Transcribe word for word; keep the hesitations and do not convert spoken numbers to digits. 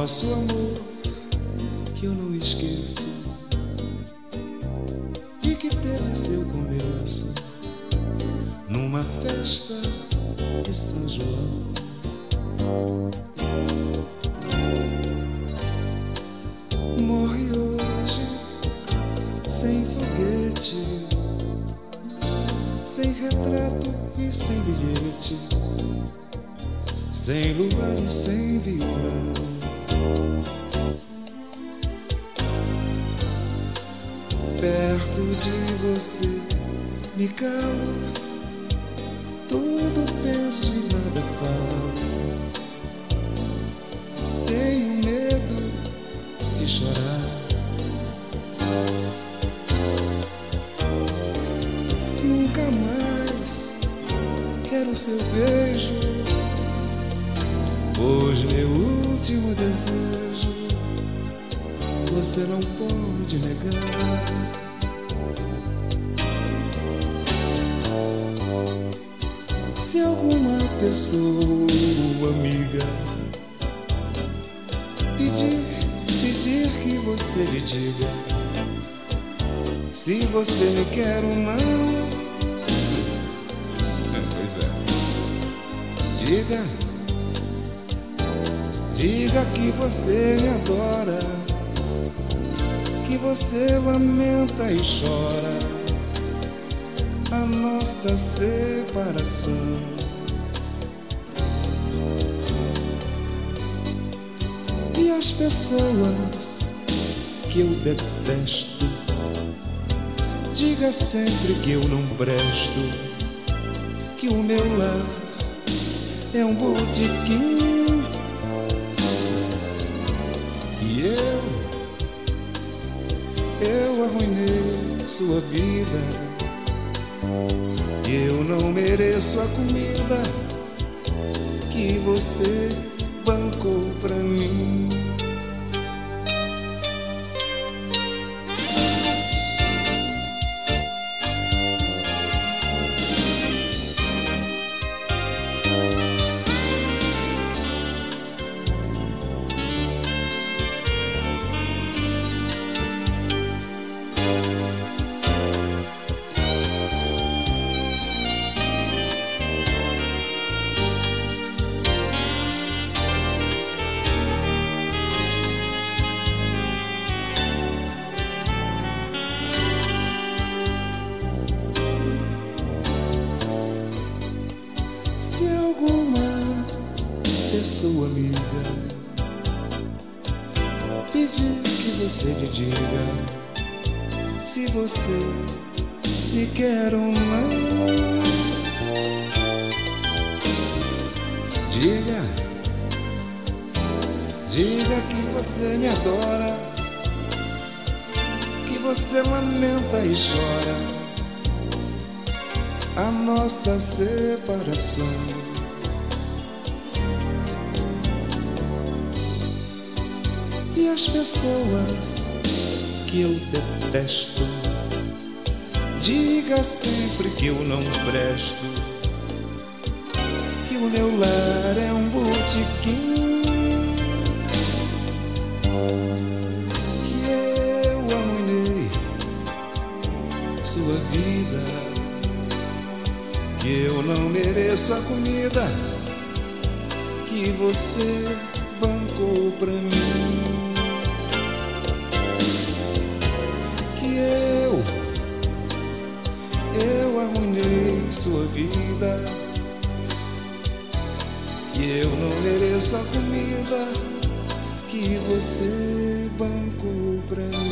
nosso amor que eu não esqueço e que teve seu começo numa festa de São João. Morre hoje sem foguete, sem retrato e sem bilhete, sem luar e sem violão. Perto de você me calo, tudo penso e nada falo. Tenho medo de chorar. Nunca mais quero seu beijo, pois meu último desejo você não pode negar. Se alguma pessoa amiga pedir, pedir que você lhe diga se você me quer ou não. Pois é. Diga, diga que você me adora, que você lamenta e chora a nossa separação. E as pessoas que eu detesto, diga sempre que eu não presto, que o meu lar é um botequim e eu, eu arruinei sua vida, que eu não mereço a comida que você bancou pra mim. Se alguma pessoa amiga pedir que você lhe diga se você me quer ou não, diga, diga que você me adora, que você lamenta e chora a nossa separação. E as pessoas que eu detesto, diga sempre que eu não presto, que o meu lar é um botequim, que eu arruinei sua vida, que eu não mereço a comida que você bancou pra mim, que eu, eu arruinei sua vida, que eu não mereço a comida que você bancou pra mim.